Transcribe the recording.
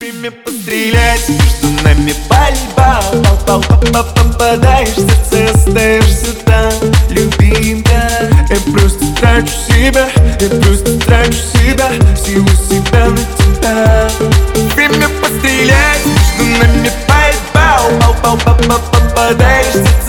Время пострелять, между нами пальба. Попадаешь в сердце, остаешься там, любимка. Я просто трачу себя, силу себя на тебя. Время пострелять, между нами пальба. Попадаешь в сердце,